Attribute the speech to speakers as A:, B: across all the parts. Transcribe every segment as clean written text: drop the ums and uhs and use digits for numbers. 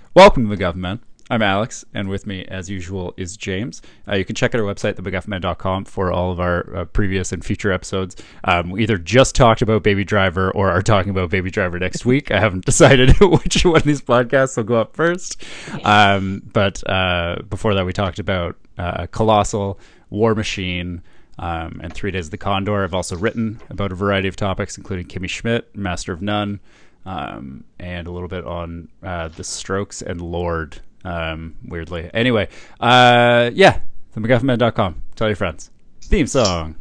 A: Welcome to MacGuffin. I'm Alex, and with me, as usual, is James. You can check out our website, themacguffinman.com, for all of our previous and future episodes. We either just talked about Baby Driver or are talking about Baby Driver next week. I haven't decided which one of these podcasts will go up first. But before that, we talked about Colossal, War Machine, and 3 Days of the Condor. I've also written about a variety of topics, including Kimmy Schmidt, Master of None, and a little bit on The Strokes and Lord, weirdly. Anyway, themacguffinman.com. Tell your friends. Theme song.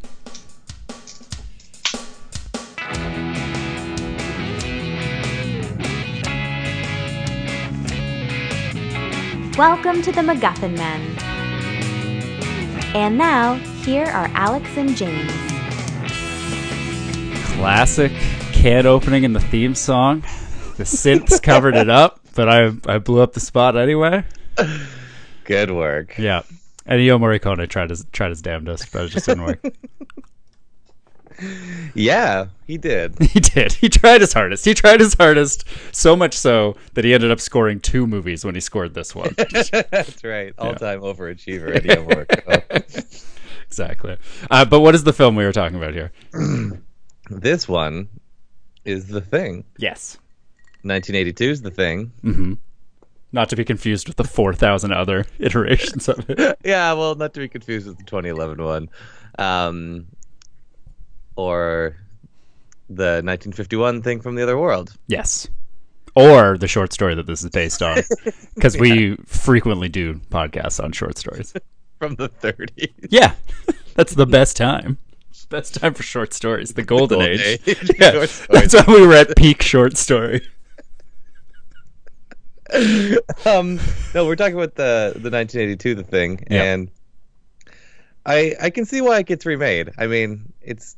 B: Welcome to the MacGuffin Men. And now, here are Alex and James.
A: Classic can opening in the theme song. The synths covered it up, but I blew up the spot anyway.
C: Good work.
A: Yeah. And Ennio Morricone tried his damnedest, but it just didn't work.
C: Yeah, he did.
A: He did. He tried his hardest. He tried his hardest, so much so that he ended up scoring 2 movies when he scored this one.
C: That's right. All-time overachiever, Ennio Morricone.
A: Exactly. But what is the film we were talking about here?
C: This one is The Thing.
A: Yes.
C: 1982's The Thing.
A: Mm-hmm. Not to be confused with the 4,000 other iterations of it.
C: Yeah, well, not to be confused with the 2011 one. Or the 1951 Thing from the Other World.
A: Yes. Or the short story that this is based on. Because we frequently do podcasts on short stories.
C: From the 30s.
A: Yeah. That's the best time. Best time for short stories. The golden age. Yeah. That's when we were at peak short story.
C: No, we're talking about the 1982 The Thing,
A: Yeah.
C: and I can see why it gets remade. I mean, it's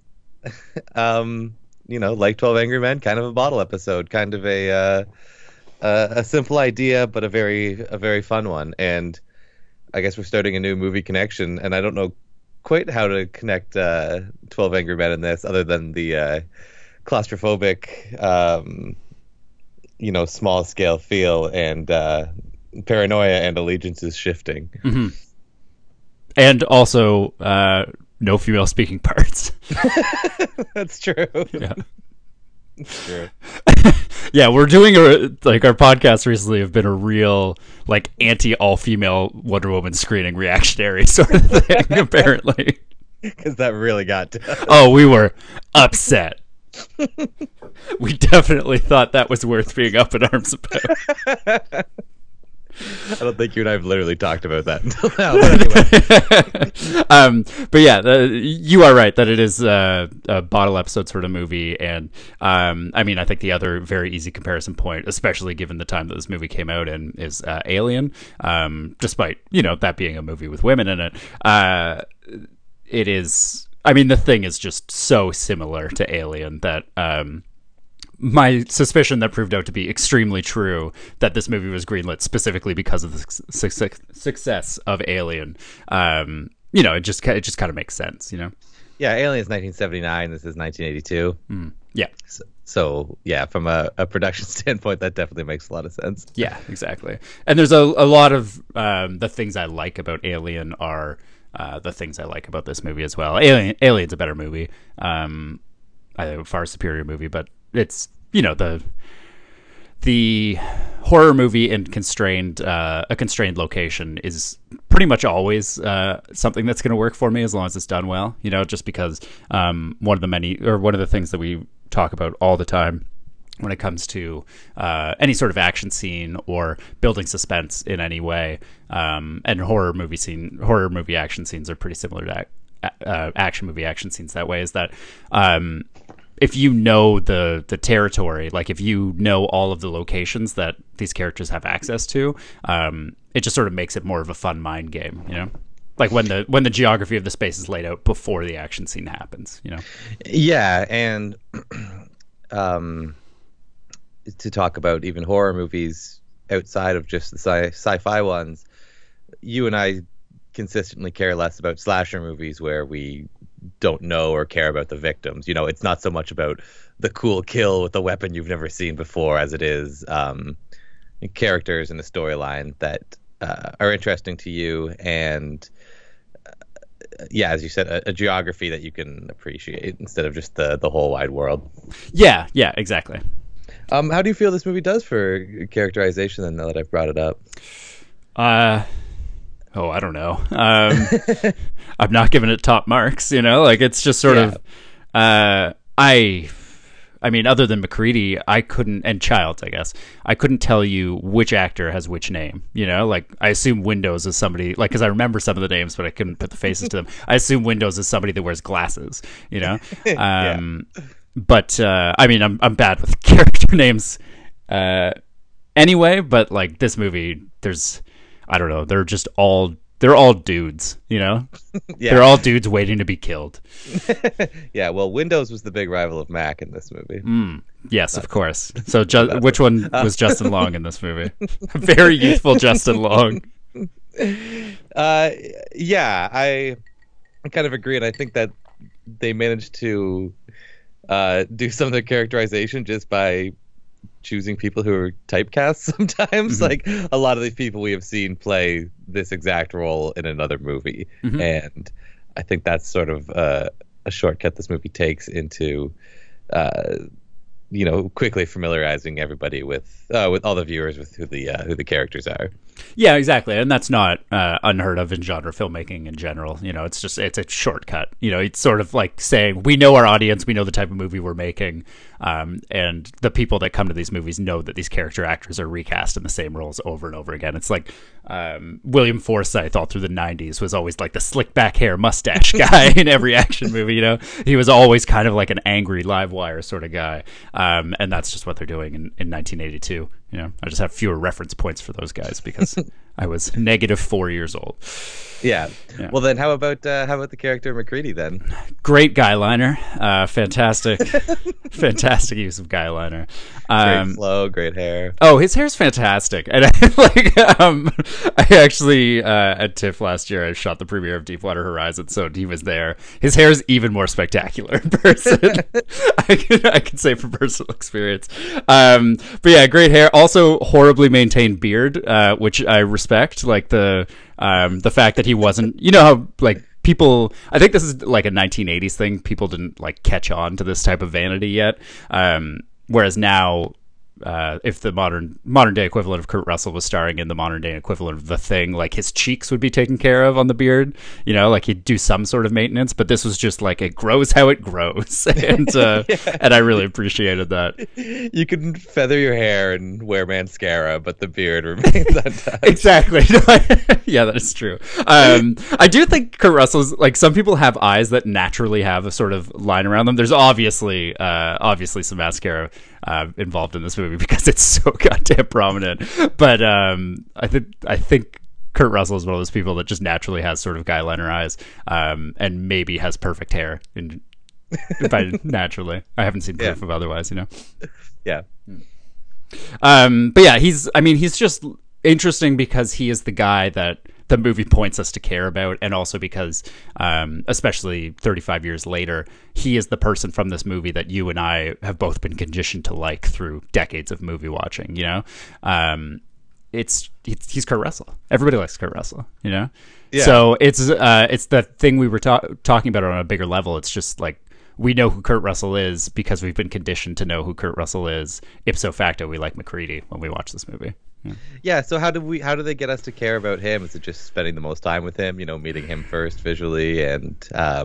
C: like 12 Angry Men, kind of a bottle episode, kind of a simple idea, but a very fun one. And I guess we're starting a new movie connection, and I don't know quite how to connect 12 Angry Men in this, other than the claustrophobic, small scale feel and paranoia and allegiances shifting.
A: Mm-hmm. And also, no female speaking parts.
C: That's true.
A: Yeah.
C: That's true.
A: Yeah, we're doing our podcasts recently have been a real anti all female Wonder Woman screening reactionary sort of thing, apparently.
C: Because that really got to us.
A: Oh, we were upset. We definitely thought that was worth being up in arms about.
C: I don't think you and I have literally talked about that until now. But anyway.
A: But yeah, you are right that it is a bottle episode sort of movie, and I think the other very easy comparison point, especially given the time that this movie came out in, is Alien. Despite that being a movie with women in it, it is. I mean, The Thing is just so similar to Alien that. My suspicion that proved out to be extremely true, that this movie was greenlit specifically because of the success of Alien. It just kind of makes sense,
C: Yeah, Alien's 1979. This is 1982.
A: Yeah.
C: So yeah, from a production standpoint, that definitely makes a lot of sense.
A: Yeah, exactly. And there's a lot of the things I like about Alien are the things I like about this movie as well. Alien's a better movie. I think a far superior movie, but it's the horror movie in a constrained location is pretty much always something that's going to work for me as long as it's done well. Just because one of the things that we talk about all the time when it comes to any sort of action scene or building suspense in any way, and horror movie action scenes are pretty similar to action movie action scenes that way, is that if you know the territory, if you know all of the locations that these characters have access to, it just sort of makes it more of a fun mind game, when the geography of the space is laid out before the action scene happens,
C: Yeah, and to talk about even horror movies outside of just the sci-fi ones, you and I consistently care less about slasher movies where we don't know or care about the victims. It's not so much about the cool kill with a weapon you've never seen before as it is characters in the storyline that are interesting to you, and yeah, as you said, a geography that you can appreciate instead of just the whole wide world.
A: Yeah, exactly.
C: How do you feel this movie does for characterization then, now that I've brought it up?
A: Oh, I don't know. I'm not giving it top marks, like it's just sort of, I mean, other than MacReady, I couldn't, and Childs, I guess, I couldn't tell you which actor has which name, like I assume Windows is somebody, like, because I remember some of the names, but I couldn't put the faces to them. I assume Windows is somebody that wears glasses,
C: Yeah.
A: But, I mean, I'm bad with character names anyway, but, like, this movie, I don't know, they're all dudes,
C: Yeah.
A: They're all dudes waiting to be killed.
C: Yeah, well, Windows was the big rival of Mac in this movie.
A: Yes, of course. So which one was Justin Long in this movie? Very youthful Justin Long.
C: Yeah, I kind of agree, and I think that they managed to do some of the characterization just by choosing people who are typecast sometimes. Like, a lot of these people we have seen play this exact role in another movie, and I think that's sort of a shortcut this movie takes into quickly familiarizing everybody with all the viewers with who the characters are.
A: Yeah, exactly, and that's not unheard of in genre filmmaking in general. It's a shortcut. It's sort of like saying, we know our audience, we know the type of movie we're making, and the people that come to these movies know that these character actors are recast in the same roles over and over again. It's like William Forsythe all through the 90s was always like the slick back hair mustache guy in every action movie. He was always kind of like an angry live wire sort of guy, and that's just what they're doing in 1982. I just have fewer reference points for those guys because I was -4 years old.
C: Yeah. Well, then how about the character MacReady then?
A: Great guy liner, fantastic, fantastic use of guy liner.
C: Great flow, great hair.
A: Oh, his hair's fantastic, and I actually at TIFF last year I shot the premiere of Deepwater Horizon, so he was there. His hair is even more spectacular in person. I can say from personal experience. But yeah, great hair. Also, horribly maintained beard, which I respect. Like the fact that he wasn't, how like people, I think this is like a 1980s thing. People didn't like catch on to this type of vanity yet. Whereas now, if the modern day equivalent of Kurt Russell was starring in the modern day equivalent of The Thing, like his cheeks would be taken care of on the beard, like he'd do some sort of maintenance, but this was just like, it grows how it grows. And and I really appreciated that.
C: You can feather your hair and wear mascara, but the beard remains untouched.
A: Exactly. Yeah, that is true. I do think Kurt Russell's, like, some people have eyes that naturally have a sort of line around them. There's obviously some mascara involved in this movie because it's so goddamn prominent. But I think Kurt Russell is one of those people that just naturally has sort of guy liner eyes, and maybe has perfect hair. By naturally, I haven't seen proof of otherwise.
C: Yeah.
A: But yeah, he's just interesting because he is the guy that the movie points us to care about, and also because, especially 35 years later, he is the person from this movie that you and I have both been conditioned to like through decades of movie watching. He's Kurt Russell. Everybody likes Kurt Russell. Yeah. So it's the thing we were talking about on a bigger level. It's just like, we know who Kurt Russell is because we've been conditioned to know who Kurt Russell is. Ipso facto, we like MacReady when we watch this movie.
C: Yeah. So how do they get us to care about him? Is it just spending the most time with him? Meeting him first visually, and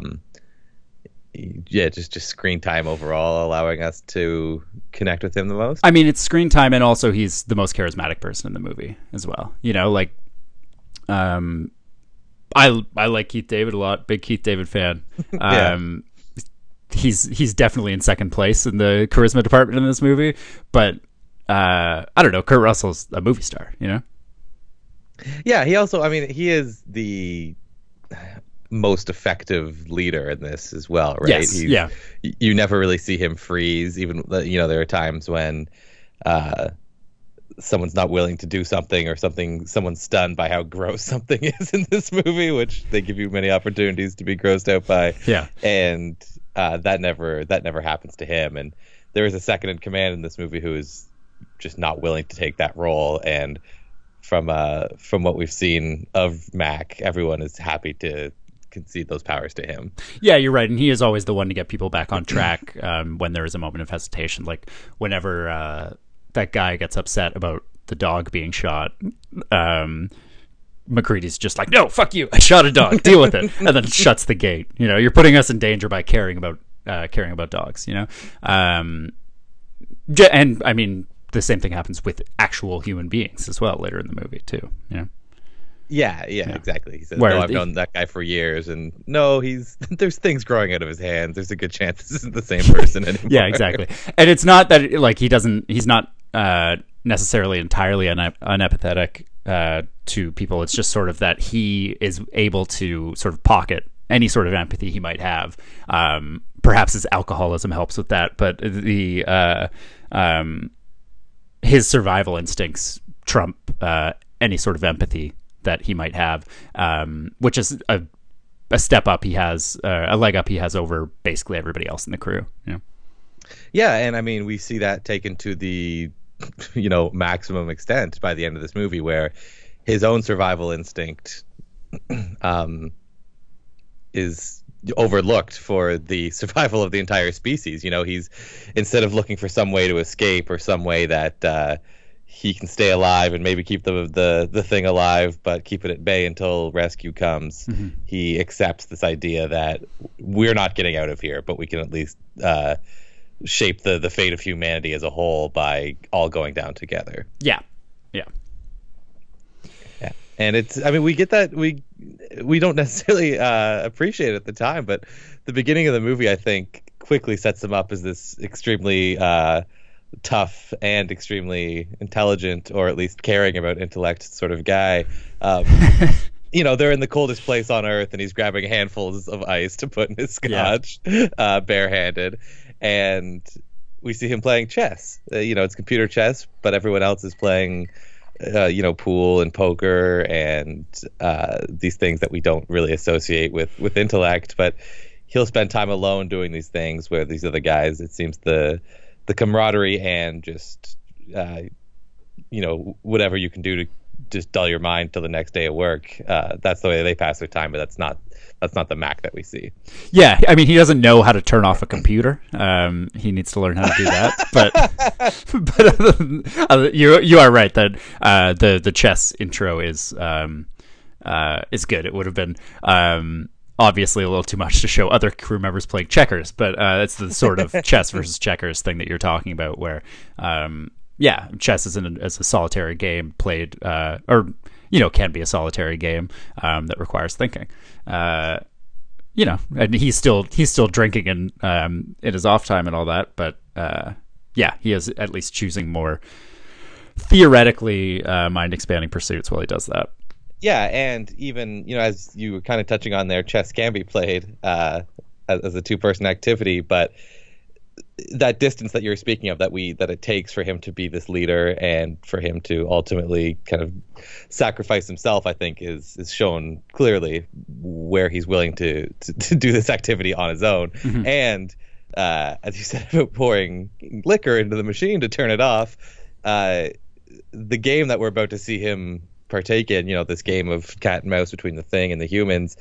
C: just screen time overall, allowing us to connect with him the most.
A: I mean, it's screen time, and also he's the most charismatic person in the movie as well. I like Keith David a lot. Big Keith David fan. He's definitely in second place in the charisma department in this movie, but I don't know. Kurt Russell's a movie star,
C: Yeah, he also, he is the most effective leader in this as well, right?
A: Yes,
C: You never really see him freeze. Even, there are times when someone's not willing to do something, or someone's stunned by how gross something is in this movie, which they give you many opportunities to be grossed out by.
A: Yeah.
C: And that never happens to him. And there is a second in command in this movie who is just not willing to take that role. And from what we've seen of Mac, everyone is happy to concede those powers to him.
A: Yeah, you're right, and he is always the one to get people back on track when there is a moment of hesitation. Like whenever that guy gets upset about the dog being shot, McCready's just like, "No, fuck you! I shot a dog. Deal with it," and then shuts the gate. You're putting us in danger by caring about dogs. And I mean, the same thing happens with actual human beings as well later in the movie too.
C: Yeah, exactly. He says, "No, I've known that guy for years, and no, there's things growing out of his hands. There's a good chance this isn't the same person anymore."
A: Yeah, exactly. And it's not that like he's not necessarily entirely unempathetic to people. It's just sort of that he is able to sort of pocket any sort of empathy he might have. Perhaps his alcoholism helps with that, but his survival instincts trump any sort of empathy that he might have, which is a step up he has, a leg up he has over basically everybody else in the crew.
C: Yeah, and I mean, we see that taken to the maximum extent by the end of this movie, where his own survival instinct is overlooked for the survival of the entire species. He's, instead of looking for some way to escape or some way that he can stay alive and maybe keep the thing alive, but keep it at bay until rescue comes. Mm-hmm. He accepts this idea that we're not getting out of here, but we can at least shape the fate of humanity as a whole by all going down together.
A: Yeah.
C: And we get that, we don't necessarily appreciate it at the time, but the beginning of the movie, I think, quickly sets him up as this extremely tough and extremely intelligent, or at least caring about intellect sort of guy. They're in the coldest place on Earth, and he's grabbing handfuls of ice to put in his scotch, barehanded. And we see him playing chess. It's computer chess, but everyone else is playing pool and poker and these things that we don't really associate with intellect. But he'll spend time alone doing these things where these other guys, it seems the camaraderie and just whatever you can do to just dull your mind till the next day at work, that's the way they pass their time. But that's not the Mac that we see. Yeah,
A: I mean, he doesn't know how to turn off a computer. He needs to learn how to do that. But you are right that the chess intro is good. It would have been obviously a little too much to show other crew members playing checkers, but it's the sort of chess versus checkers thing that you're talking about, where chess is a solitary game played, can be a solitary game that requires thinking. And he's still drinking in his off time and all that, but he is at least choosing more theoretically mind expanding pursuits while he does that. Yeah, and even as you were kind of touching on there, chess can be played as a two-person activity, but that distance that you're speaking of, that it takes for him to be this leader and for him to ultimately kind of sacrifice himself, I think is shown clearly where he's willing to do this activity on his own. Mm-hmm. And as you said about pouring liquor into the machine to turn it off, the game that we're about to see him partake in, this game of cat and mouse between the Thing and the humans,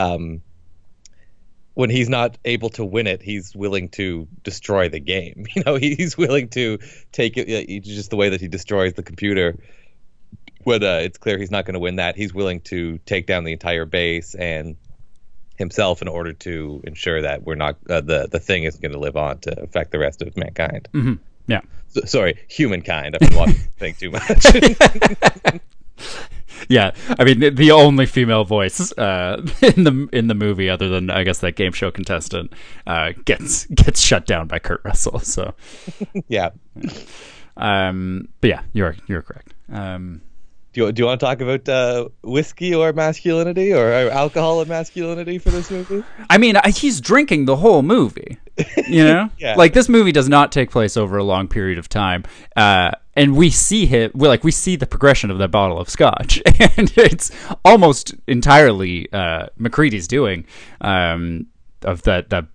A: when he's not able to win it, he's willing to destroy the game. He's willing to take it, just the way that he destroys the computer. When it's clear he's not going to win that, he's willing to take down the entire base and himself in order to ensure that we're not the Thing isn't going to live on to affect the rest of mankind. Mm-hmm. Yeah. Sorry, humankind. I've been watching the Thing too much. Yeah, I mean, the only female voice in the movie, other than I guess that game show contestant, gets shut down by Kurt Russell. So, yeah. But yeah, you're correct. Do you want to talk about whiskey or masculinity, or alcohol and masculinity for this movie? I mean, he's drinking the whole movie. Yeah. Like, this movie does not take place over a long period of time. And we see we see the progression of that bottle of scotch, and it's almost entirely McCready's doing, of that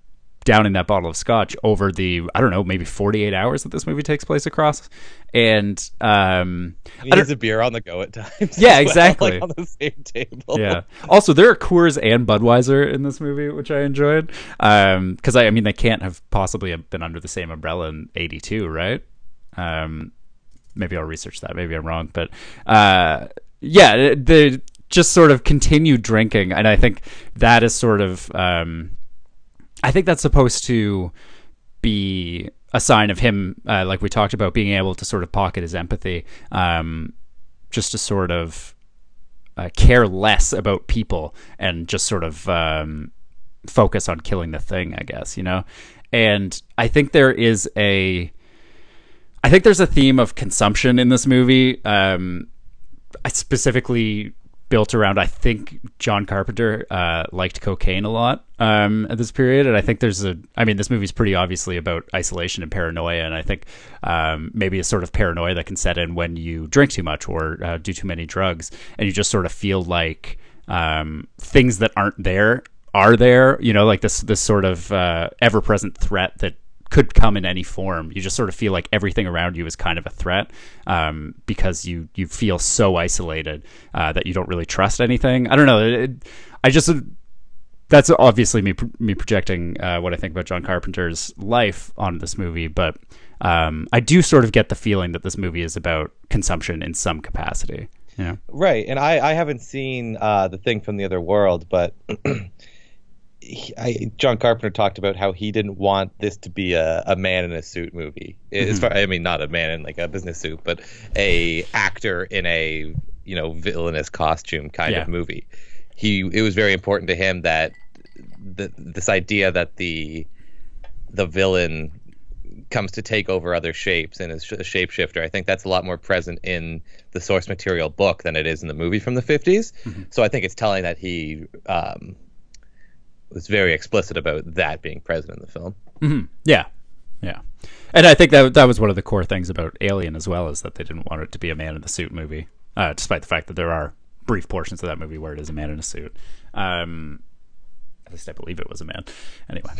A: downing that bottle of scotch over the, I don't know, maybe 48 hours that this movie takes place across. And
C: he has a beer on the go at times.
A: Yeah, exactly.
C: Like on the same table.
A: Yeah. Also, there are Coors and Budweiser in this movie, which I enjoyed. Because I mean, they can't have possibly been under the same umbrella in '82, right? Maybe I'll research that. Maybe I'm wrong, but yeah, the just sort of continued drinking, and I think that is sort of, I think that's supposed to be a sign of him, like we talked about, being able to sort of pocket his empathy, just to sort of care less about people and just sort of focus on killing the thing, I guess, you know? And I think there's a theme of consumption in this movie. I specifically built around, I think John Carpenter liked cocaine a lot at this period, and I think this movie's pretty obviously about isolation and paranoia, and I think maybe a sort of paranoia that can set in when you drink too much or do too many drugs, and you just sort of feel like things that aren't there are there, you know, like this sort of ever-present threat that could come in any form. You just sort of feel like everything around you is kind of a threat, because you feel so isolated that you don't really trust anything. I don't know. That's obviously me projecting what I think about John Carpenter's life on this movie, but I do sort of get the feeling that this movie is about consumption in some capacity. You know?
C: Right, and I haven't seen The Thing from the Other World, but John Carpenter talked about how he didn't want this to be a man in a suit movie. As far, I mean, not a man in like a business suit, but a actor in a, you know, villainous costume kind of movie. It was very important to him that this idea that the villain comes to take over other shapes and is a shapeshifter. I think that's a lot more present in the source material book than it is in the movie from the 50s. So I think it's telling that he was very explicit about that being present in the film.
A: Yeah. And I think that was one of the core things about Alien as well, is that they didn't want it to be a man in the suit movie, despite the fact that there are brief portions of that movie where it is a man in a suit. At least I believe it was a man. Anyway.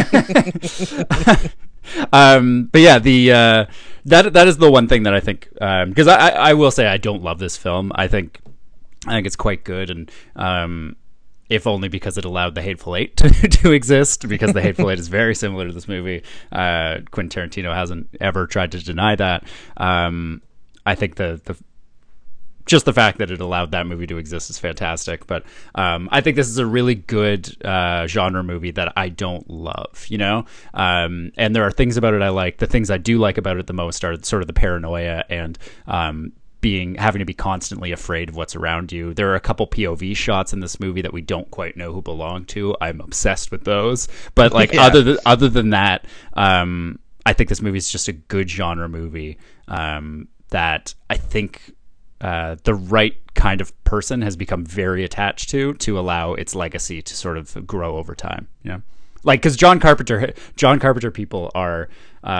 A: But yeah, that is the one thing that I think, because I will say I don't love this film. I think it's quite good, and if only because it allowed The Hateful Eight to exist, because The Hateful Eight is very similar to this movie. Quentin Tarantino hasn't ever tried to deny that. I think just the fact that it allowed that movie to exist is fantastic. But I think this is a really good genre movie that I don't love, you know? And there are things about it I like. The things I do like about it the most are sort of the paranoia and having to be constantly afraid of what's around you. There are a couple POV shots in this movie that we don't quite know who belong to. I'm obsessed with those. But like other than that, I think this movie is just a good genre movie that I think the right kind of person has become very attached to allow its legacy to sort of grow over time. You know, like, because John Carpenter people are.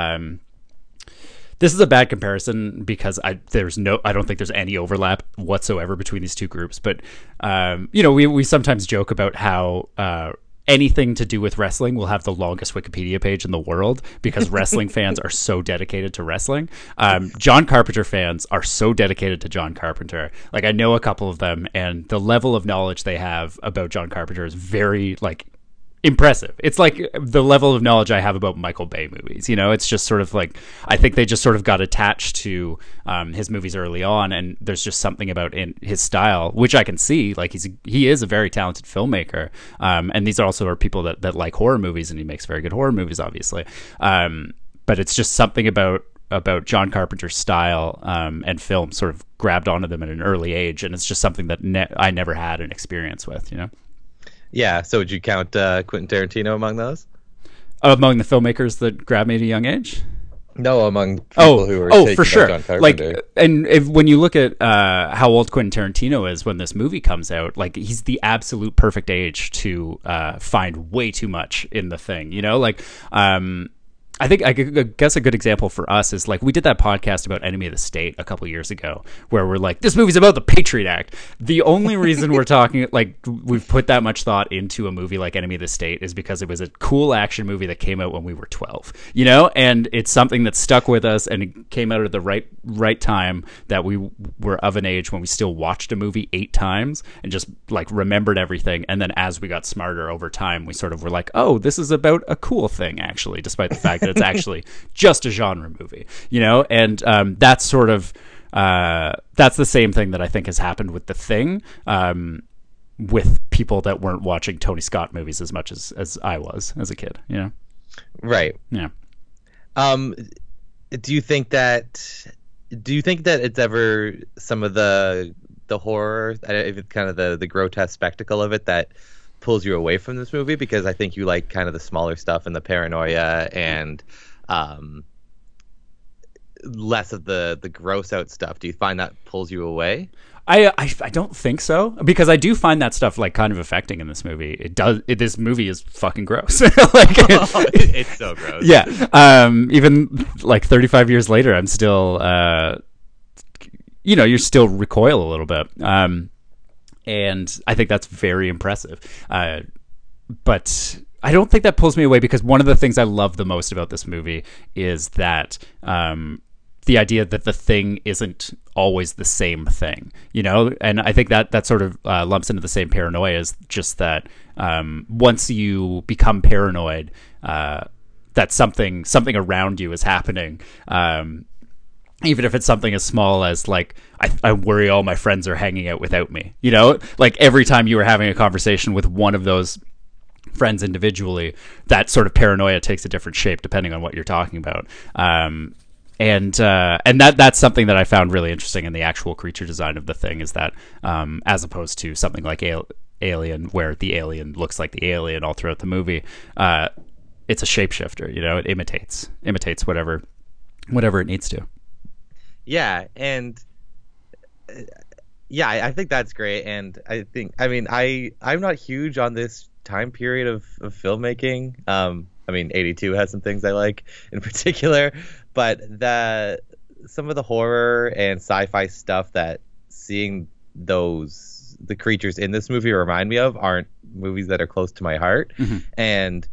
A: This is a bad comparison because I don't think there's any overlap whatsoever between these two groups. But you know, we sometimes joke about how anything to do with wrestling will have the longest Wikipedia page in the world because wrestling fans are so dedicated to wrestling. John Carpenter fans are so dedicated to John Carpenter. Like, I know a couple of them, and the level of knowledge they have about John Carpenter is very, like, impressive. It's like the level of knowledge I have about Michael Bay movies. You know, it's just sort of like, I think they just sort of got attached to his movies early on, and there's just something about in his style, which I can see. Like, he is a very talented filmmaker, and these also are people that like horror movies, and he makes very good horror movies, obviously. But it's just something about John Carpenter's style and film sort of grabbed onto them at an early age, and it's just something that I never had an experience with, you know?
C: Yeah, so would you count Quentin Tarantino among those?
A: Among the filmmakers that grabbed me at a young age?
C: No, among people who are taking
A: for sure.
C: John Carpenter.
A: Like, and when you look at how old Quentin Tarantino is when this movie comes out, like, he's the absolute perfect age to find way too much in The Thing. You know, like, I guess a good example for us is like we did that podcast about Enemy of the State a couple years ago, where we're like, this movie's about the Patriot Act. The only reason we're talking like we've put that much thought into a movie like Enemy of the State is because it was a cool action movie that came out when we were 12, you know, and it's something that stuck with us, and it came out at the right time that we were of an age when we still watched a movie 8 times and just like remembered everything. And then as we got smarter over time, we sort of were like, oh, this is about a cool thing actually, despite the fact that it's actually just a genre movie, you know. And that's sort of that's the same thing that I think has happened with The Thing, with people that weren't watching Tony Scott movies as much as I was as a kid, you know.
C: Right.
A: Yeah.
C: Do you think that it's ever some of the horror, kind of the grotesque spectacle of it, that pulls you away from this movie? Because I think you like kind of the smaller stuff and the paranoia and less of the gross out stuff. Do you find that pulls you away?
A: I don't think so, because I do find that stuff like kind of affecting in this movie. This movie is fucking gross. Like
C: it's so gross.
A: Yeah. Even like 35 years later, I'm still you still recoil a little bit. And I think that's very impressive. But I don't think that pulls me away, because one of the things I love the most about this movie is that the idea that the thing isn't always the same thing, you know? And I think that sort of lumps into the same paranoia, is just that once you become paranoid, that something around you is happening. Even if it's something as small as like, I worry all my friends are hanging out without me, you know? Like every time you were having a conversation with one of those friends individually, that sort of paranoia takes a different shape depending on what you're talking about. And that's something that I found really interesting in the actual creature design of The Thing, is that as opposed to something like Alien, where the alien looks like the alien all throughout the movie, it's a shapeshifter, you know? It imitates whatever it needs to.
C: Yeah, and I think that's great. And I'm not huge on this time period of filmmaking. 82 has some things I like in particular, but some of the horror and sci-fi stuff that seeing the creatures in this movie remind me of aren't movies that are close to my heart. Mm-hmm. And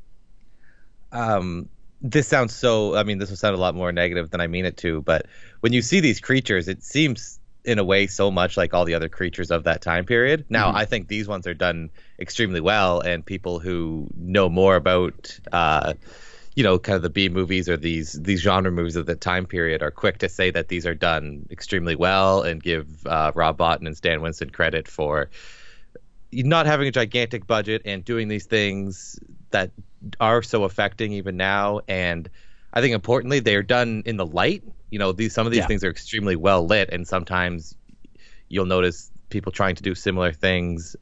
C: this will sound a lot more negative than I mean it to, but when you see these creatures, it seems in a way so much like all the other creatures of that time period. Now, mm-hmm. I think these ones are done extremely well, and people who know more about, kind of the B movies or these genre movies of the time period are quick to say that these are done extremely well, and give Rob Bottin and Stan Winston credit for not having a gigantic budget and doing these things that are so affecting even now. And I think importantly, they're done in the light. You know, some of these things are extremely well lit, and sometimes you'll notice people trying to do similar things,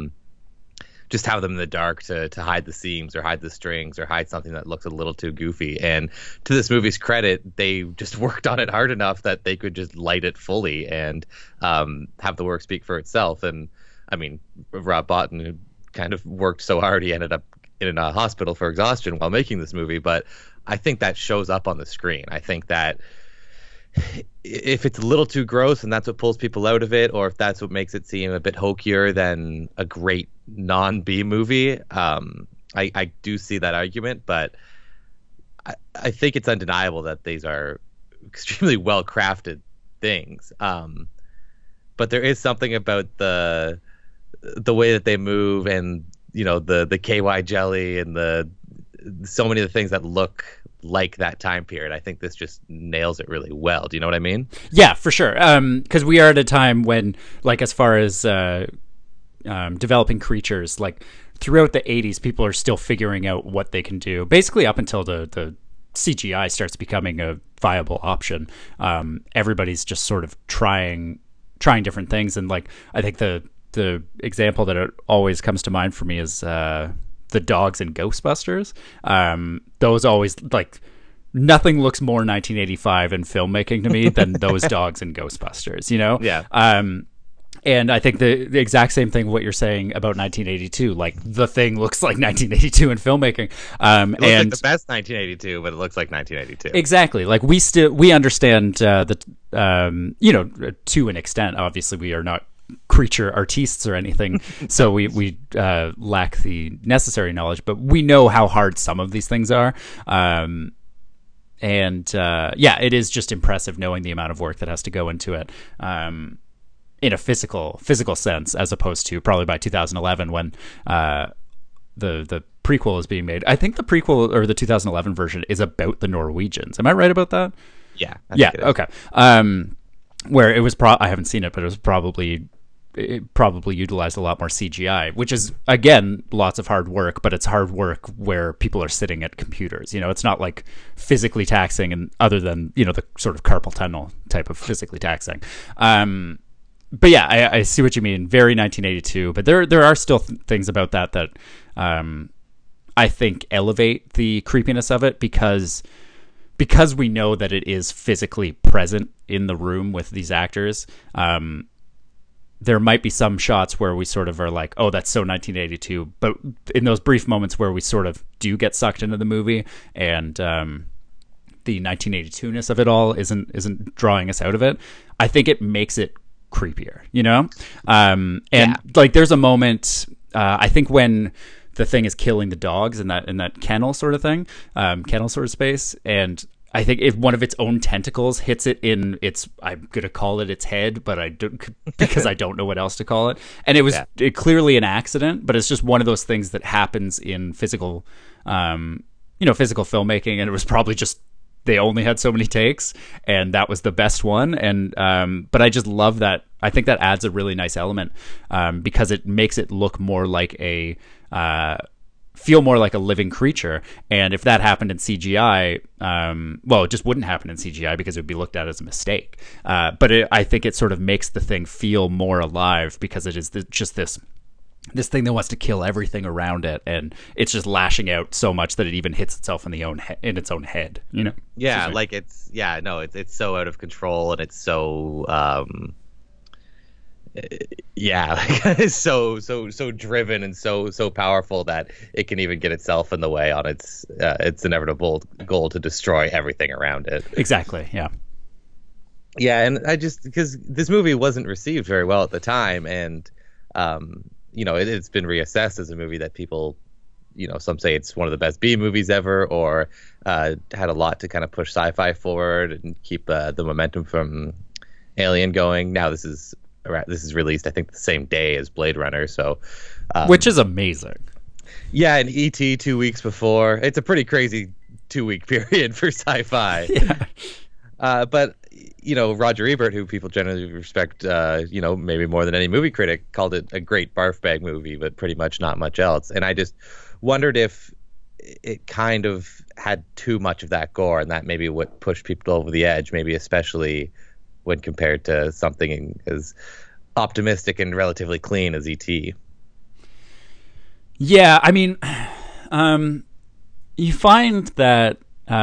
C: just have them in the dark to hide the seams or hide the strings or hide something that looks a little too goofy. And to this movie's credit, they just worked on it hard enough that they could just light it fully and have the work speak for itself. And I mean, Rob Bottin, who kind of worked so hard, he ended up in a hospital for exhaustion while making this movie. But I think that shows up on the screen. I think that if it's a little too gross and that's what pulls people out of it, or if that's what makes it seem a bit hokier than a great non-B movie, I do see that argument. But I think it's undeniable that these are extremely well-crafted things. But there is something about the way that they move, and the KY jelly and so many of the things that look like that time period. I think this just nails it really well. Do you know what I mean?
A: Yeah, for sure. Because we are at a time when, like, as far as developing creatures, like throughout the 80s, people are still figuring out what they can do. Basically, up until the CGI starts becoming a viable option, everybody's just sort of trying different things. And like, I think the example that always comes to mind for me is the dogs in Ghostbusters. Those always, like, nothing looks more 1985 in filmmaking to me than those dogs in Ghostbusters, you know?
C: Yeah.
A: And I think the exact same thing what you're saying about 1982. Like, The Thing looks like 1982 in filmmaking.
C: It looks like the best 1982, but it looks like 1982.
A: Exactly. Like, we understand to an extent. Obviously, we are not creature artistes or anything, so we lack the necessary knowledge. But we know how hard some of these things are. It is just impressive knowing the amount of work that has to go into it. In a physical sense, as opposed to probably by 2011 when the prequel is being made. I think the prequel or the 2011 version is about the Norwegians. Am I right about that?
C: Yeah.
A: Okay. Where it was I haven't seen it, but it probably utilized a lot more CGI, which is, again, lots of hard work, but it's hard work where people are sitting at computers. It's not like physically taxing, and other than the sort of carpal tunnel type of physically taxing. But yeah, I see what you mean. Very 1982, but there are still things about that I think elevate the creepiness of it because we know that it is physically present in the room with these actors. There might be some shots where we sort of are like, oh, that's so 1982, but in those brief moments where we sort of do get sucked into the movie and the 1982ness of it all isn't drawing us out of it, I think it makes it creepier, like there's a moment I think when the Thing is killing the dogs in that kennel sort of thing, kennel sort of space, and I think if one of its own tentacles hits it in its, I'm gonna call it its head, but I don't, because I don't know what else to call it, and it was clearly an accident, but it's just one of those things that happens in physical physical filmmaking, and it was probably just they only had so many takes, and that was the best one. And but I just love that. I think that adds a really nice element because it makes it look more like feel more like a living creature. And if that happened in CGI, it just wouldn't happen in CGI because it would be looked at as a mistake. But I think it sort of makes the thing feel more alive because it is just this thing that wants to kill everything around it, and it's just lashing out so much that it even hits itself in its own head.
C: Yeah, like it's so out of control, and it's so it's so driven and so powerful that it can even get itself in the way on its inevitable goal to destroy everything around it.
A: Exactly. Yeah.
C: Yeah, and because this movie wasn't received very well at the time, and it's been reassessed as a movie that people, some say it's one of the best B movies ever, or had a lot to kind of push sci-fi forward and keep the momentum from Alien going. Now this is released, I think, the same day as Blade Runner, so
A: which is amazing.
C: Yeah, and E.T. 2 weeks before. It's a pretty crazy 2-week period for sci-fi.
A: Yeah.
C: But Roger Ebert, who people generally respect, maybe more than any movie critic, called it a great barf bag movie, but pretty much not much else. And I just wondered if it kind of had too much of that gore, and that maybe what pushed people over the edge, maybe especially when compared to something as optimistic and relatively clean as E.T.
A: Yeah, I mean, you find that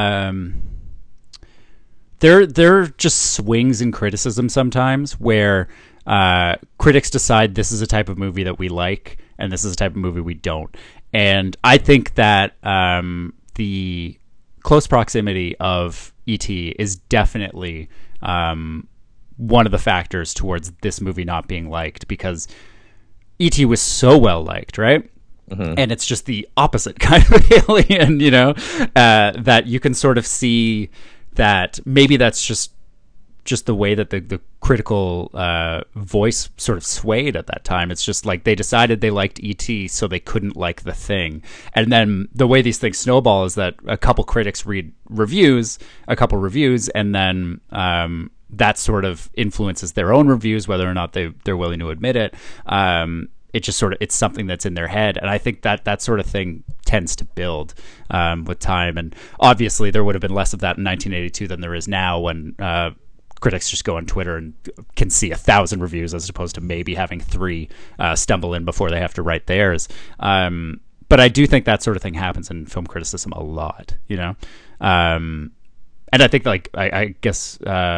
A: there are just swings in criticism sometimes where critics decide this is a type of movie that we like and this is a type of movie we don't. And I think that the close proximity of E.T. is definitely one of the factors towards this movie not being liked, because E.T. was so well liked, right? Mm-hmm. And it's just the opposite kind of alien, that you can sort of see that maybe that's just the way that the critical voice sort of swayed at that time. It's just like they decided they liked E.T., so they couldn't like The Thing. And then the way these things snowball is that a couple critics read a couple reviews, and then that sort of influences their own reviews, whether or not they're willing to admit it. It just sort of, it's something that's in their head. And I think that sort of thing tends to build with time. And obviously there would have been less of that in 1982 than there is now, when critics just go on Twitter and can see 1,000 reviews as opposed to maybe having 3 stumble in before they have to write theirs. But I do think that sort of thing happens in film criticism a lot, And I think, like, I guess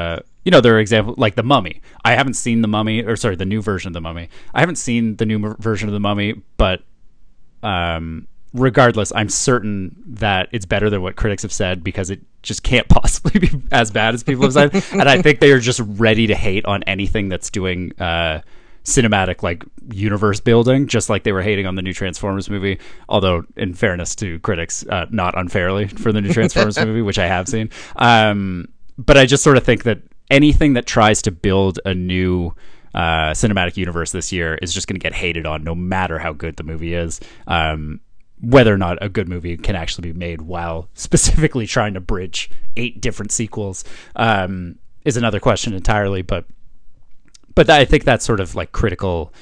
A: there are examples like The Mummy. I haven't seen The Mummy, or sorry, the new version of The Mummy. I haven't seen the new version of The Mummy, but regardless, I'm certain that it's better than what critics have said, because it just can't possibly be as bad as people have said. And I think they are just ready to hate on anything that's doing cinematic, like, universe building, just like they were hating on the new Transformers movie. Although, in fairness to critics, not unfairly for the new Transformers movie, which I have seen. But I just sort of think that anything that tries to build a new cinematic universe this year is just going to get hated on, no matter how good the movie is. Whether or not a good movie can actually be made while specifically trying to bridge 8 different sequels is another question entirely. But I think that sort of like critical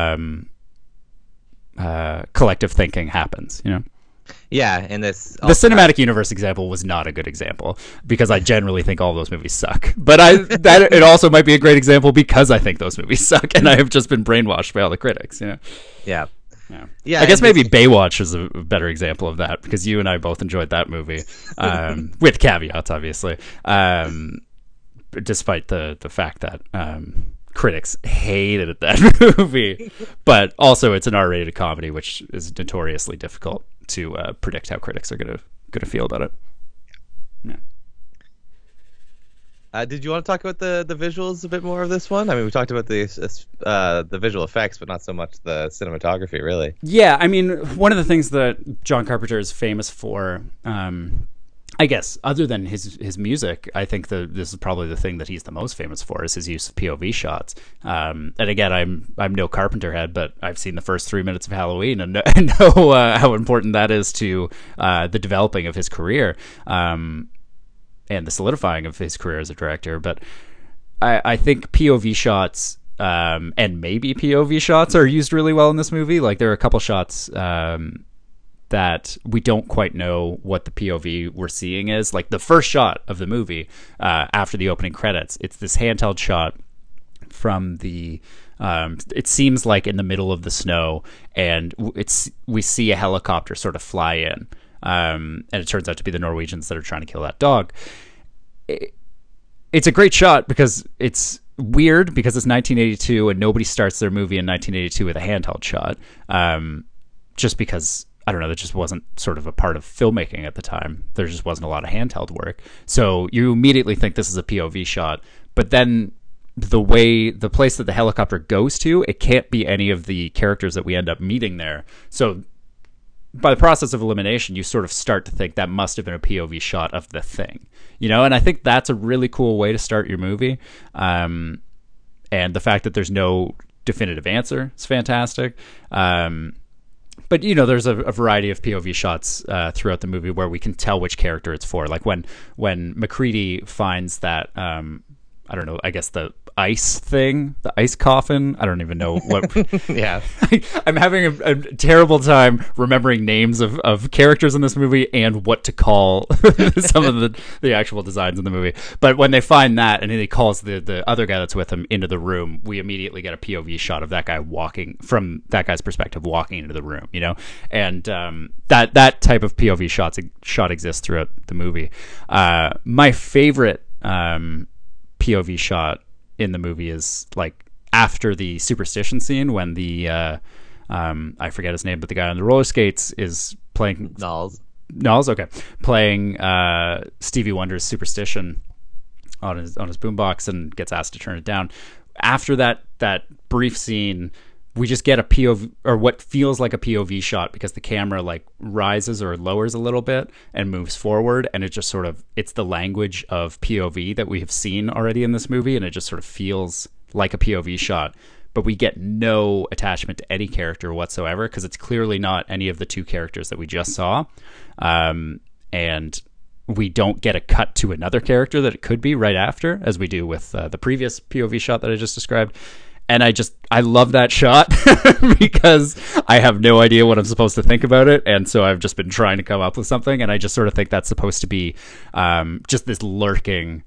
A: collective thinking happens,
C: Yeah, and the
A: cinematic universe example was not a good example, because I generally think all those movies suck. But it also might be a great example because I think those movies suck, and I have just been brainwashed by all the critics.
C: Yeah.
A: Yeah, I guess maybe Baywatch is a better example of that, because you and I both enjoyed that movie, with caveats, obviously, despite the fact that critics hated that movie. But also, it's an R-rated comedy, which is notoriously difficult to predict how critics are gonna feel about it. Yeah.
C: Did you want to talk about the visuals a bit more of this one? I mean, we talked about the visual effects, but not so much the cinematography, really.
A: Yeah, I mean, one of the things that John Carpenter is famous for, I guess, other than his music, I think this is probably the thing that he's the most famous for, is his use of POV shots. And again, I'm no Carpenter head, but I've seen the first 3 minutes of Halloween and know how important that is to the developing of his career. And the solidifying of his career as a director. But I think POV shots and maybe POV shots are used really well in this movie. Like, there are a couple shots that we don't quite know what the POV we're seeing is. Like, the first shot of the movie after the opening credits, it's this handheld shot from the it seems like in the middle of the snow, and we see a helicopter sort of fly in. And it turns out to be the Norwegians that are trying to kill that dog. It's a great shot because it's weird, because it's 1982 and nobody starts their movie in 1982 with a handheld shot. Just because, I don't know, that just wasn't sort of a part of filmmaking at the time. There just wasn't a lot of handheld work. So you immediately think this is a POV shot, but then the place that the helicopter goes to, it can't be any of the characters that we end up meeting there. So by the process of elimination, you sort of start to think that must have been a POV shot of the thing, and I think that's a really cool way to start your movie. And the fact that there's no definitive answer is fantastic. But, there's a variety of POV shots throughout the movie where we can tell which character it's for. Like when MacReady finds that, I don't know, I guess the ice thing, the ice coffin. I don't even know what.
C: Yeah.
A: I'm having a terrible time remembering names of characters in this movie and what to call some of the actual designs in the movie. But when they find that, and then he calls the other guy that's with him into the room, we immediately get a POV shot of that guy walking, from that guy's perspective, walking into the room, and that type of POV shot exists throughout the movie. My favorite POV shot in the movie is like after the superstition scene, when the I forget his name, but the guy on the roller skates is playing
C: Knowles,
A: okay, playing Stevie Wonder's Superstition on his boombox, and gets asked to turn it down. After that brief scene, we just get a POV, or what feels like a POV shot, because the camera like rises or lowers a little bit and moves forward, and it just sort of, it's the language of POV that we have seen already in this movie, and it just sort of feels like a POV shot. But we get no attachment to any character whatsoever, because it's clearly not any of the two characters that we just saw. And we don't get a cut to another character that it could be right after, as we do with the previous POV shot that I just described. And I love that shot because I have no idea what I'm supposed to think about it. And so I've just been trying to come up with something. And I just sort of think that's supposed to be just this lurking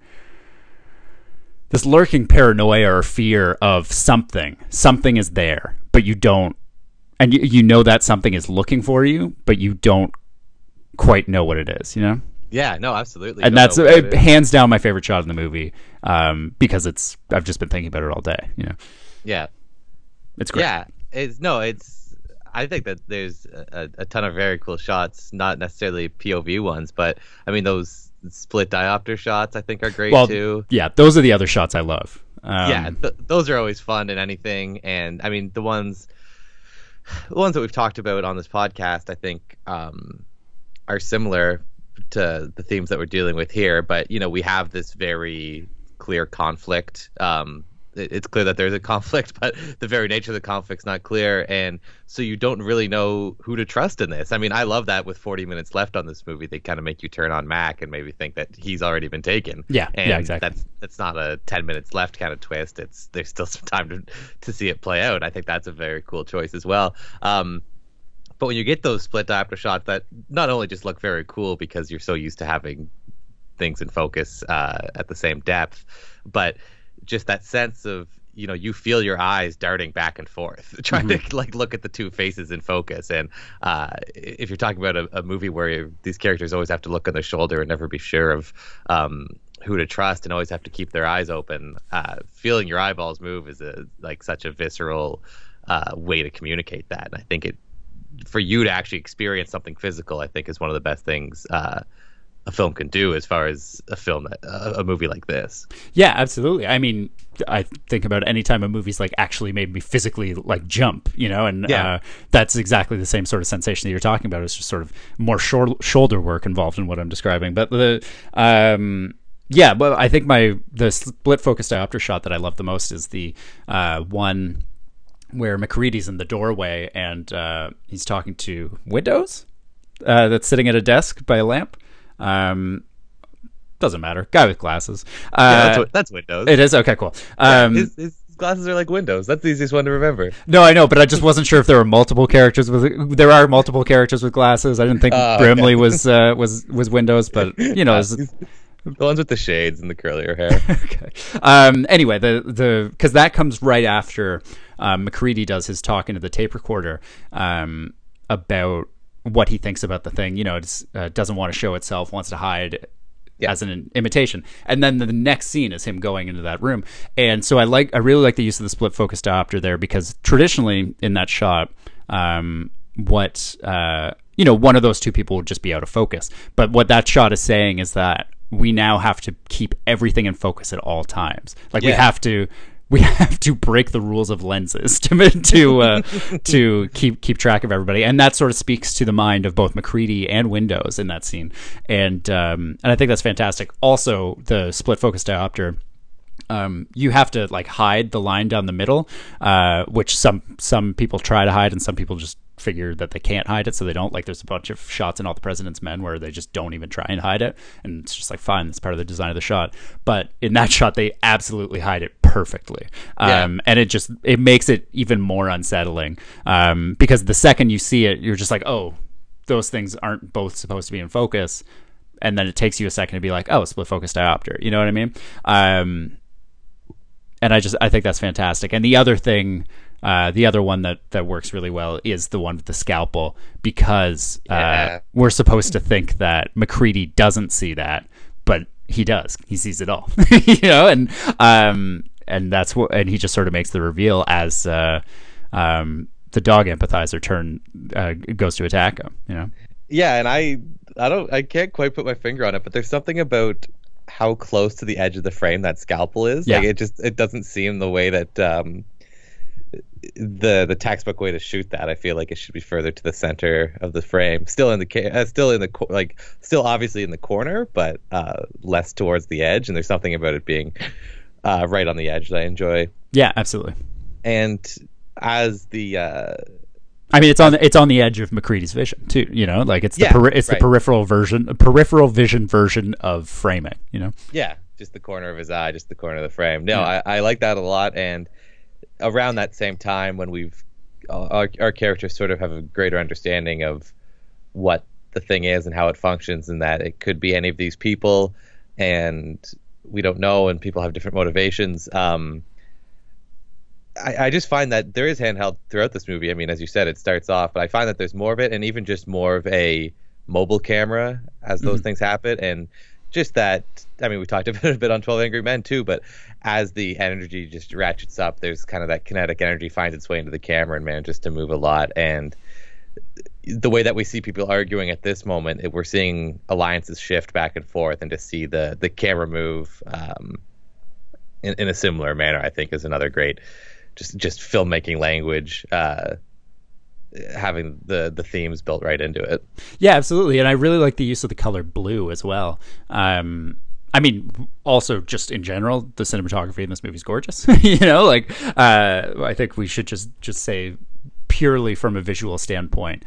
A: paranoia or fear of something. Something is there, but you don't. And you know that something is looking for you, but you don't quite know what it is,
C: Yeah, no, absolutely.
A: And
C: Don't
A: that's
C: know what it is.
A: hands down my favorite shot in the movie, because I've just been thinking about it all day.
C: Yeah,
A: It's great.
C: yeah. It's. I think that there's a ton of very cool shots, not necessarily POV ones, but I mean those split diopter shots I think are great
A: Well,
C: too.
A: yeah, those are the other shots I love.
C: Yeah, those are always fun in anything, and I mean the ones that we've talked about on this podcast, I think, are similar to the themes that we're dealing with here. But we have this very clear conflict. It's clear that there's a conflict, but the very nature of the conflict's not clear, and so you don't really know who to trust in this. I mean, I love that with 40 minutes left on this movie, they kind of make you turn on Mac and maybe think that he's already been taken.
A: Yeah,
C: and
A: yeah, exactly.
C: That's not a 10 minutes left kind of twist. There's still some time to see it play out. I think that's a very cool choice as well. But when you get those split diopter shots that not only just look very cool because you're so used to having things in focus at the same depth, but just that sense of you feel your eyes darting back and forth trying to look at the two faces in focus. And if you're talking about a movie where these characters always have to look on their shoulder and never be sure of who to trust and always have to keep their eyes open, feeling your eyeballs move is such a visceral way to communicate that. And I think for you to actually experience something physical, I think is one of the best things a film can do as far as a movie like this.
A: Yeah, absolutely. I mean, I think about any time a movie's actually made me physically jump, and
C: Yeah.
A: That's exactly the same sort of sensation that you're talking about. It's just sort of more shoulder work involved in what I'm describing. But yeah, but I think the split focus diopter shot that I love the most is the one where McCready's in the doorway and he's talking to Windows that's sitting at a desk by a lamp. Doesn't matter. Guy with glasses.
C: That's Windows.
A: It is? Okay, cool.
C: His glasses are like Windows. That's the easiest one to remember.
A: No, I know, but I just wasn't sure if there were multiple characters there are multiple characters with glasses. I didn't think Brimley was Windows, but
C: The ones with the shades and the curlier hair.
A: Okay. Anyway, because that comes right after McCready does his talk into the tape recorder about what he thinks about the thing. It doesn't want to show itself, wants to hide as an imitation. And then the next scene is him going into that room. And so I really like the use of the split focus diopter there, because traditionally in that shot, one of those two people would just be out of focus. But what that shot is saying is that we now have to keep everything in focus at all times. We have to break the rules of lenses to keep track of everybody, and that sort of speaks to the mind of both McCready and Windows in that scene, and I think that's fantastic. Also, the split focus diopter, you have to hide the line down the middle, which some people try to hide, and some people just figure that they can't hide it, so they don't. There's a bunch of shots in All the President's Men where they just don't even try and hide it, and it's just fine, that's part of the design of the shot. But in that shot, they absolutely hide it perfectly, and it makes it even more unsettling, because the second you see it, you're just oh, those things aren't both supposed to be in focus, and then it takes you a second to be oh, split focus diopter, you know what I mean? And I think that's fantastic. And the other thing, the other one that works really well is the one with the scalpel, because we're supposed to think that McCready doesn't see that, but he does. He sees it all, and that's what, and he just sort of makes the reveal as the dog empathizer goes to attack him.
C: Yeah, and I can't quite put my finger on it, but there's something about how close to the edge of the frame that scalpel is.
A: Yeah.
C: It doesn't seem the way that the textbook way to shoot that. I feel like it should be further to the center of the frame, still obviously in the corner, but less towards the edge. And there's something about it being right on the edge that I enjoy.
A: Yeah, absolutely.
C: And as the
A: I mean, it's on the edge of McCready's vision too. It's the peripheral vision version of framing.
C: Yeah, just the corner of his eye, just the corner of the frame. No, yeah. I like that a lot. And around that same time, when our characters sort of have a greater understanding of what the thing is and how it functions, and that it could be any of these people, and we don't know, and people have different motivations. I just find that there is handheld throughout this movie. I mean, as you said, it starts off, but I find that there's more of it, and even just more of a mobile camera as those things happen, and just that. I mean, we talked a bit on 12 Angry Men too, but as the energy just ratchets up, there's kind of that kinetic energy finds its way into the camera and manages to move a lot. And the way that we see people arguing at this moment, we're seeing alliances shift back and forth, and to see the camera move in a similar manner, I think, is another great just filmmaking language. Having the themes built right into it.
A: Yeah, absolutely. And I really like the use of the color blue as well. I mean, also just in general, the cinematography in this movie is gorgeous. I think we should just say purely from a visual standpoint,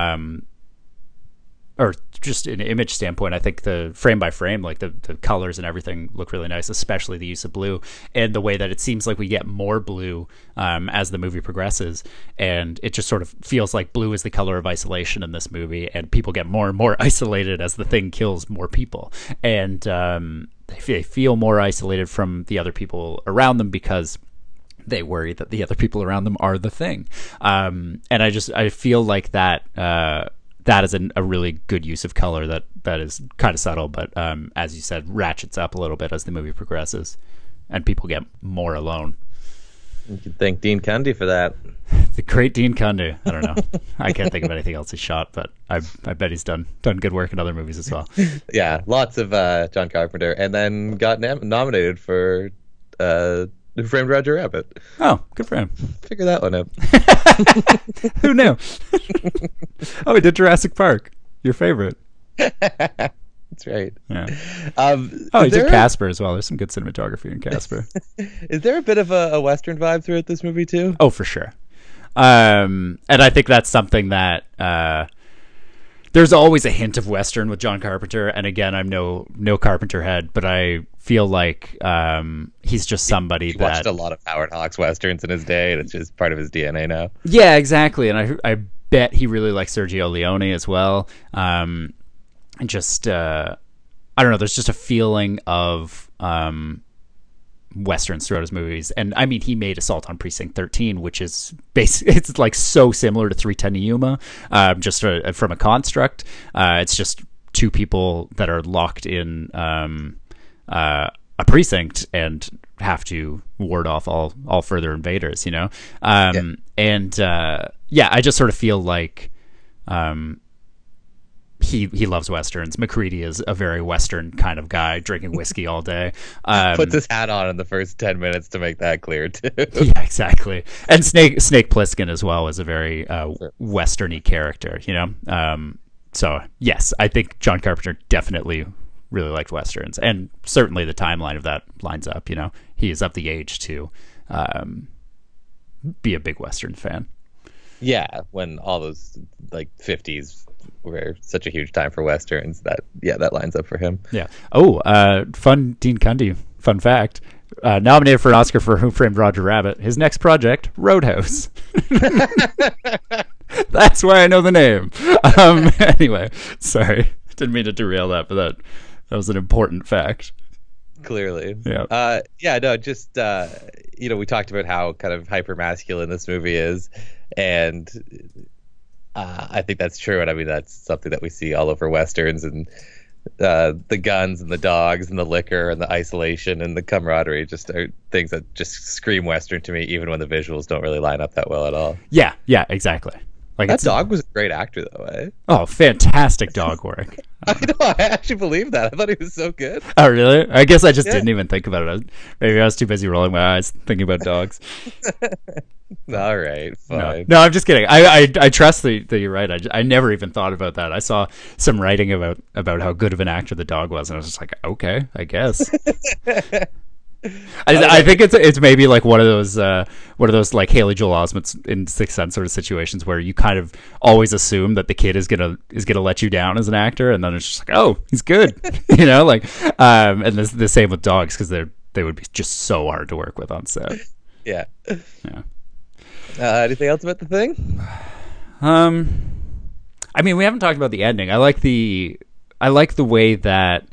A: or just an image standpoint, I think the frame by frame, like the colors and everything look really nice, especially the use of blue and the way that it seems like we get more blue as the movie progresses. And it just sort of feels like blue is the color of isolation in this movie, and people get more and more isolated as the thing kills more people. And they feel more isolated from the other people around them because they worry that the other people around them are the thing. And I feel like that is a really good use of color that is kind of subtle, but as you said, ratchets up a little bit as the movie progresses and people get more alone.
C: You can thank Dean Cundey for that.
A: The great Dean Cundey. I don't know. I can't think of anything else he's shot, but I bet he's done good work in other movies as well.
C: Yeah, lots of John Carpenter, and then got nominated for Who Framed Roger Rabbit.
A: Oh, good for him.
C: Figure that one out.
A: Who knew? Oh, he did Jurassic Park. Your favorite.
C: That's right.
A: Yeah. He did Casper as well. There's some good cinematography in Casper.
C: Is there a bit of a Western vibe throughout this movie too?
A: Oh, for sure. And I think that's something that there's always a hint of Western with John Carpenter. And again, I'm no Carpenter head, but I feel like he's just somebody
C: he
A: that
C: watched a lot of Howard Hawks Westerns in his day, and it's just part of his DNA now.
A: Yeah, exactly. And I bet he really likes Sergio Leone as well. And just I don't know, there's just a feeling of Westerns throughout his movies. And I mean, he made Assault on Precinct 13, which is it's like so similar to 310 to Yuma, just from a construct. It's just two people that are locked in a precinct and have to ward off all further invaders, And I just sort of feel like he loves Westerns. MacReady is a very Western kind of guy, drinking whiskey all day.
C: Puts his hat on in the first 10 minutes to make that clear too.
A: Yeah, exactly. And Snake Plissken as well is a very Western-y character, So yes, I think John Carpenter definitely really liked Westerns, and certainly the timeline of that lines up. He is of the age to be a big Western fan.
C: Yeah, when all those like 50s were such a huge time for Westerns, that lines up for him.
A: Yeah. Oh, fun Dean Cundey fun fact. Nominated for an Oscar for Who Framed Roger Rabbit. His next project, Roadhouse. That's why I know the name. Anyway, sorry. Didn't mean to derail that, but that was an important fact.
C: Clearly.
A: Yeah.
C: We talked about how kind of hyper masculine this movie is, and I think that's true. And I mean, that's something that we see all over Westerns, and the guns and the dogs and the liquor and the isolation and the camaraderie just are things that just scream Western to me, even when the visuals don't really line up that well at all.
A: Yeah, exactly. Like
C: that dog was a great actor, though, eh?
A: Oh, fantastic dog work.
C: I know. I actually believe that. I thought he was so good.
A: Oh, really? I guess I just didn't even think about it. Maybe I was too busy rolling my eyes thinking about dogs.
C: All right, fine.
A: No, I'm just kidding. I trust that you're right. I never even thought about that. I saw some writing about how good of an actor the dog was, and I was just like, okay, I guess. I think it's maybe like one of those like Haley Joel Osment in Sixth Sense sort of situations where you kind of always assume that the kid is gonna let you down as an actor, and then it's just like, oh, he's good, and the same with dogs, because they would be just so hard to work with on set.
C: Yeah. Anything else about the thing?
A: I mean, we haven't talked about the ending. I like the way that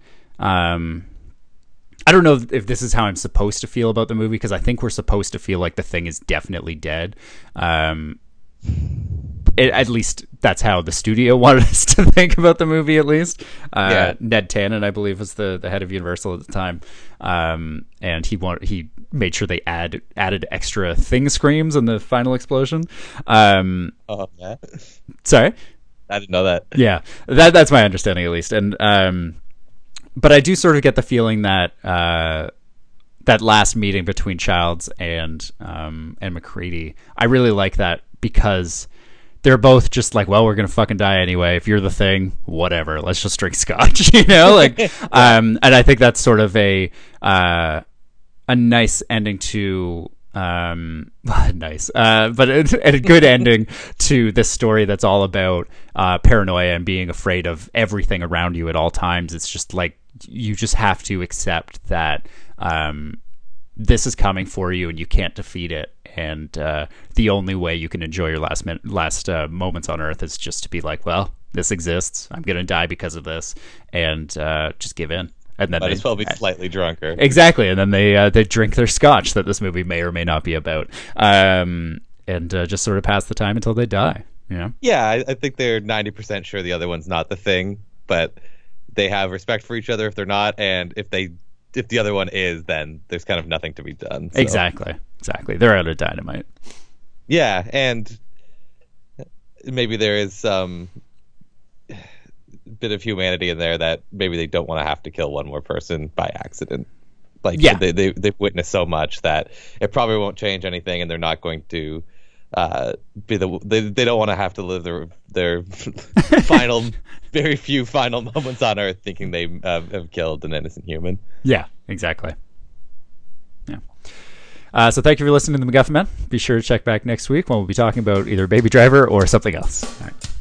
A: I don't know if this is how I'm supposed to feel about the movie, because I think we're supposed to feel like the thing is definitely dead. at least that's how the studio wanted us to think about the movie. At least Ned Tannen, I believe, was the head of Universal at the time, and he made sure they added extra thing screams in the final explosion.
C: Oh yeah.
A: Sorry,
C: I didn't know that.
A: Yeah, that's my understanding at least, and but I do sort of get the feeling that that last meeting between Childs and McCready, I really like that because they're both just like, well, we're gonna fucking die anyway. If you're the thing, whatever. Let's just drink scotch, you know. Like, and I think that's sort of a nice ending to nice, but a good ending to this story that's all about paranoia and being afraid of everything around you at all times. It's just like you just have to accept that this is coming for you and you can't defeat it. And the only way you can enjoy your last moments on Earth is just to be like, well, this exists. I'm going to die because of this, and just give in. And then
C: might as well be slightly drunker.
A: Exactly, and then they drink their scotch that this movie may or may not be about, and just sort of pass the time until they die. You know?
C: Yeah, I think they're 90% sure the other one's not the thing, but they have respect for each other if they're not, and if the other one is, then there's kind of nothing to be done. So.
A: Exactly. They're out of dynamite.
C: Yeah, and maybe there is some bit of humanity in there that maybe they don't want to have to kill one more person by accident. Like, yeah. They've witnessed so much that it probably won't change anything, and they're not going to they don't want to have to live their final very few final moments on Earth thinking they have killed an innocent human.
A: Yeah, exactly. Yeah. So thank you for listening to the MacGuffin Men. Be sure to check back next week when we'll be talking about either Baby Driver or something else. All right.